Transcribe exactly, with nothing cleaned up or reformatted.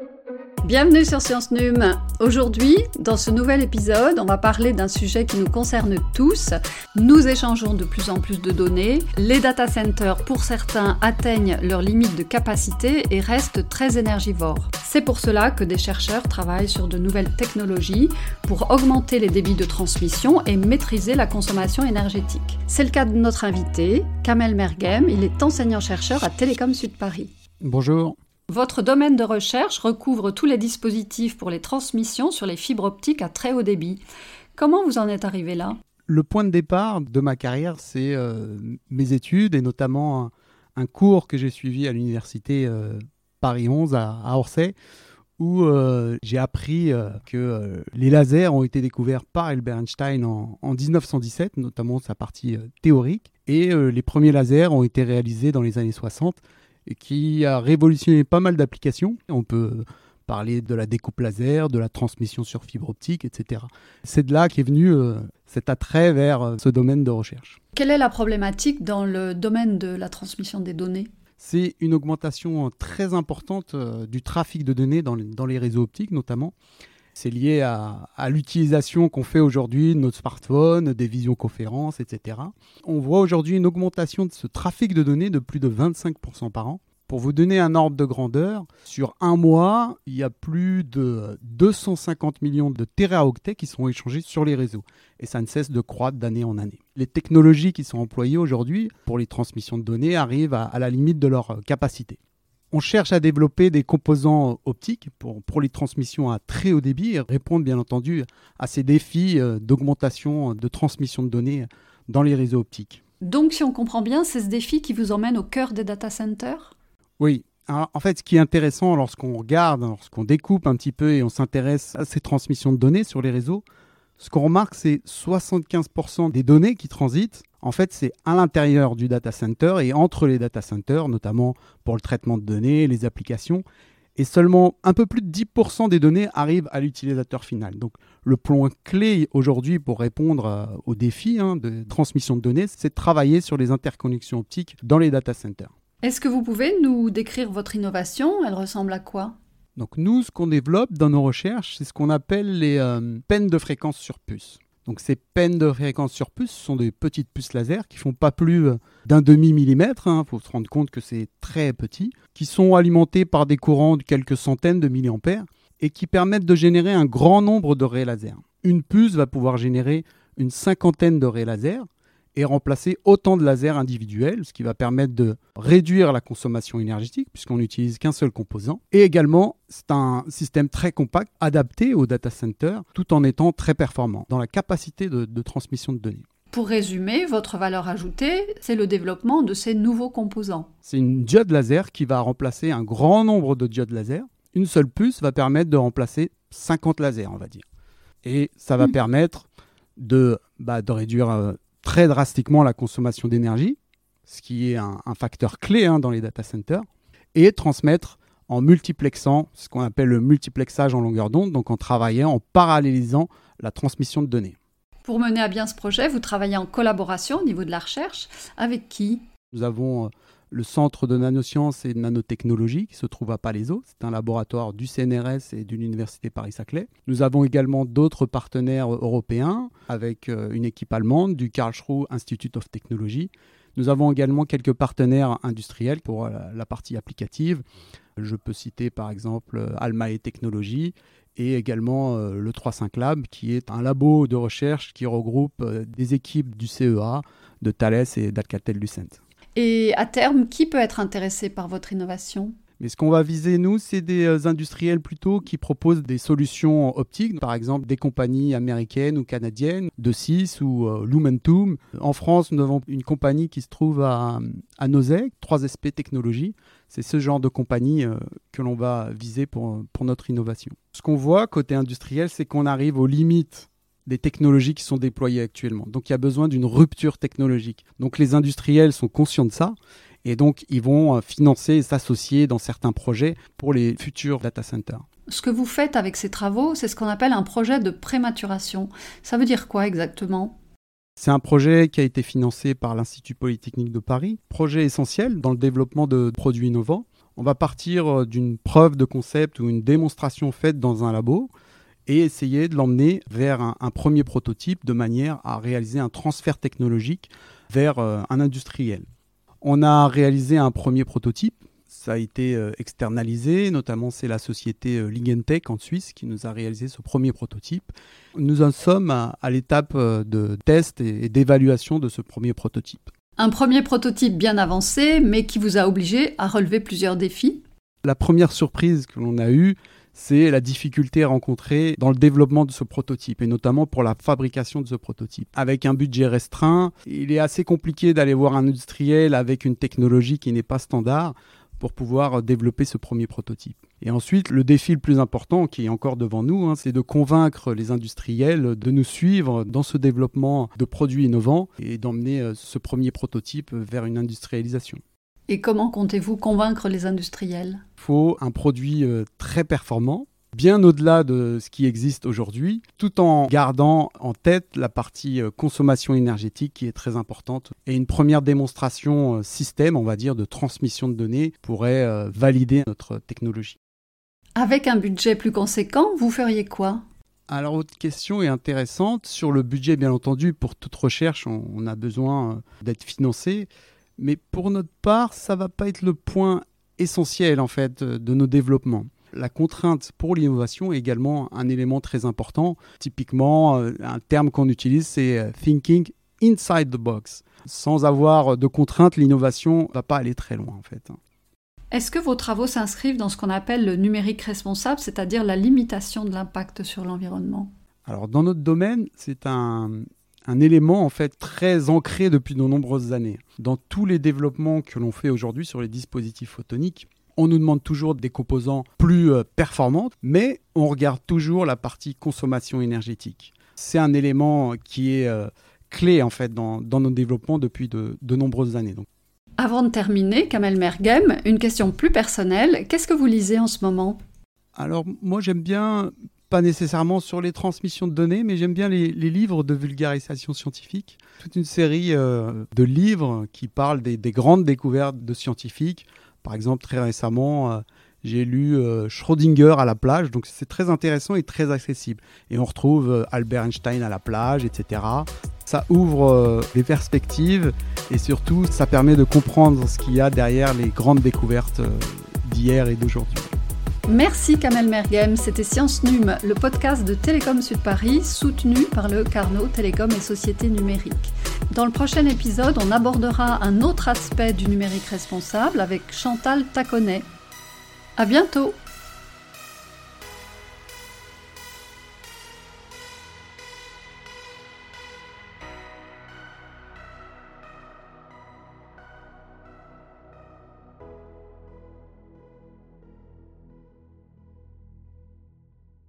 Bienvenue sur Science Num. Aujourd'hui, dans ce nouvel épisode, on va parler d'un sujet qui nous concerne tous. Nous échangeons de plus en plus de données. Les data centers, pour certains, atteignent leurs limites de capacité et restent très énergivores. C'est pour cela que des chercheurs travaillent sur de nouvelles technologies pour augmenter les débits de transmission et maîtriser la consommation énergétique. C'est le cas de notre invité, Kamel Merghem. Il est enseignant-chercheur à Télécom Sud Paris. Bonjour. Votre domaine de recherche recouvre tous les dispositifs pour les transmissions sur les fibres optiques à très haut débit. Comment vous en êtes arrivé là ? Le point de départ de ma carrière, c'est euh, mes études et notamment un, un cours que j'ai suivi à l'université euh, Paris onze à, à Orsay, où euh, j'ai appris euh, que euh, les lasers ont été découverts par Albert Einstein en, en dix-neuf cent dix-sept, notamment sa partie euh, théorique, et euh, les premiers lasers ont été réalisés dans les années soixante, et qui a révolutionné pas mal d'applications. On peut parler de la découpe laser, de la transmission sur fibre optique, et cetera. C'est de là qu'est venu euh, cet attrait vers euh, ce domaine de recherche. Quelle est la problématique dans le domaine de la transmission des données ? C'est une augmentation très importante euh, du trafic de données dans les, dans les réseaux optiques notamment. C'est lié à, à l'utilisation qu'on fait aujourd'hui de notre smartphone, des visioconférences, et cetera. On voit aujourd'hui une augmentation de ce trafic de données de plus de vingt-cinq pour cent par an. Pour vous donner un ordre de grandeur, sur un mois, il y a plus de deux cent cinquante millions de téraoctets qui sont échangés sur les réseaux. Et ça ne cesse de croître d'année en année. Les technologies qui sont employées aujourd'hui pour les transmissions de données arrivent à, à la limite de leur capacité. On cherche à développer des composants optiques pour, pour les transmissions à très haut débit et répondre bien entendu à ces défis d'augmentation de transmission de données dans les réseaux optiques. Donc si on comprend bien, c'est ce défi qui vous emmène au cœur des data centers ? Oui. Alors, en fait, ce qui est intéressant lorsqu'on regarde, lorsqu'on découpe un petit peu et on s'intéresse à ces transmissions de données sur les réseaux, ce qu'on remarque, c'est soixante-quinze pour cent des données qui transitent. En fait, c'est à l'intérieur du data center et entre les data centers, notamment pour le traitement de données, les applications. Et seulement un peu plus de dix pour cent des données arrivent à l'utilisateur final. Donc, le point clé aujourd'hui pour répondre euh, aux défis hein, de transmission de données, c'est de travailler sur les interconnexions optiques dans les data centers. Est-ce que vous pouvez nous décrire votre innovation ? Elle ressemble à quoi ? Donc, nous, ce qu'on développe dans nos recherches, c'est ce qu'on appelle les euh, pennes de fréquence sur puce. Donc ces pennes de fréquence sur puce sont des petites puces laser qui ne font pas plus d'un demi-millimètre, il hein, faut se rendre compte que c'est très petit, qui sont alimentées par des courants de quelques centaines de milliampères et qui permettent de générer un grand nombre de raies laser. Une puce va pouvoir générer une cinquantaine de raies laser et remplacer autant de lasers individuels, ce qui va permettre de réduire la consommation énergétique puisqu'on n'utilise qu'un seul composant. Et également, c'est un système très compact, adapté au data center, tout en étant très performant dans la capacité de, de transmission de données. Pour résumer, votre valeur ajoutée, c'est le développement de ces nouveaux composants. C'est une diode laser qui va remplacer un grand nombre de diodes laser. Une seule puce va permettre de remplacer cinquante lasers, on va dire. Et ça va mmh. permettre de, bah, de réduire... Euh, très drastiquement la consommation d'énergie, ce qui est un, un facteur clé hein, dans les data centers, et transmettre en multiplexant, ce qu'on appelle le multiplexage en longueur d'onde, donc en travaillant, en parallélisant la transmission de données. Pour mener à bien ce projet, vous travaillez en collaboration au niveau de la recherche. Avec qui ? Nous avons euh, le Centre de nanosciences et de nanotechnologie qui se trouve à Palaiseau. C'est un laboratoire du C N R S et de l'Université Paris-Saclay. Nous avons également d'autres partenaires européens avec euh, une équipe allemande du Karlsruhe Institute of Technology. Nous avons également quelques partenaires industriels pour la, la partie applicative. Je peux citer par exemple Almae Technologies et également euh, le trois cinq Lab qui est un labo de recherche qui regroupe euh, des équipes du C E A, de Thales et d'Alcatel-Lucent. Et à terme, qui peut être intéressé par votre innovation ? Mais ce qu'on va viser, nous, c'est des euh, industriels plutôt qui proposent des solutions optiques, par exemple des compagnies américaines ou canadiennes, de six ou euh, Lumentum. En France, nous avons une compagnie qui se trouve à, à Nozay, trois S P Technologies. C'est ce genre de compagnie euh, que l'on va viser pour, pour notre innovation. Ce qu'on voit côté industriel, c'est qu'on arrive aux limites des technologies qui sont déployées actuellement. Donc il y a besoin d'une rupture technologique. Donc les industriels sont conscients de ça et donc ils vont financer et s'associer dans certains projets pour les futurs data centers. Ce que vous faites avec ces travaux, c'est ce qu'on appelle un projet de prématuration. Ça veut dire quoi exactement ? C'est un projet qui a été financé par l'Institut Polytechnique de Paris, projet essentiel dans le développement de produits innovants. On va partir d'une preuve de concept ou une démonstration faite dans un labo et essayer de l'emmener vers un, un premier prototype de manière à réaliser un transfert technologique vers euh, un industriel. On a réalisé un premier prototype, ça a été euh, externalisé, notamment c'est la société euh, Ligentech en Suisse qui nous a réalisé ce premier prototype. Nous en sommes à, à l'étape euh, de test et, et d'évaluation de ce premier prototype. Un premier prototype bien avancé, mais qui vous a obligé à relever plusieurs défis. La première surprise que l'on a eue, c'est la difficulté rencontrée dans le développement de ce prototype, et notamment pour la fabrication de ce prototype. Avec un budget restreint, il est assez compliqué d'aller voir un industriel avec une technologie qui n'est pas standard pour pouvoir développer ce premier prototype. Et ensuite, le défi le plus important qui est encore devant nous, hein, c'est de convaincre les industriels de nous suivre dans ce développement de produits innovants et d'emmener ce premier prototype vers une industrialisation. Et comment comptez-vous convaincre les industriels ? Il faut un produit euh, très performant, bien au-delà de ce qui existe aujourd'hui, tout en gardant en tête la partie euh, consommation énergétique qui est très importante. Et une première démonstration euh, système, on va dire, de transmission de données pourrait euh, valider notre technologie. Avec un budget plus conséquent, vous feriez quoi ? Alors, votre question est intéressante. Sur le budget, bien entendu, pour toute recherche, on, on a besoin euh, d'être financé. Mais pour notre part, ça ne va pas être le point essentiel en fait, de nos développements. La contrainte pour l'innovation est également un élément très important. Typiquement, un terme qu'on utilise, c'est « thinking inside the box ». Sans avoir de contrainte, l'innovation ne va pas aller très loin en fait. Est-ce que vos travaux s'inscrivent dans ce qu'on appelle le numérique responsable, c'est-à-dire la limitation de l'impact sur l'environnement ? Alors, dans notre domaine, c'est un... un élément en fait très ancré depuis de nombreuses années. Dans tous les développements que l'on fait aujourd'hui sur les dispositifs photoniques, on nous demande toujours des composants plus euh, performants, mais on regarde toujours la partie consommation énergétique. C'est un élément qui est euh, clé en fait dans, dans nos développements depuis de, de nombreuses années. Donc. Avant de terminer, Kamel Merghem, une question plus personnelle. Qu'est-ce que vous lisez en ce moment ? Alors moi j'aime bien... Pas nécessairement sur les transmissions de données, mais j'aime bien les, les livres de vulgarisation scientifique. Toute une série euh, de livres qui parlent des, des grandes découvertes de scientifiques. Par exemple, très récemment, euh, j'ai lu euh, Schrödinger à la plage, donc c'est très intéressant et très accessible. Et on retrouve euh, Albert Einstein à la plage, et cetera. Ça ouvre euh, les perspectives et surtout, ça permet de comprendre ce qu'il y a derrière les grandes découvertes euh, d'hier et d'aujourd'hui. Merci Kamel Merghem, c'était Science Num, le podcast de Télécom Sud Paris, soutenu par le Carnot Télécom et Sociétés Numériques. Dans le prochain épisode, on abordera un autre aspect du numérique responsable avec Chantal Taconnet. À bientôt!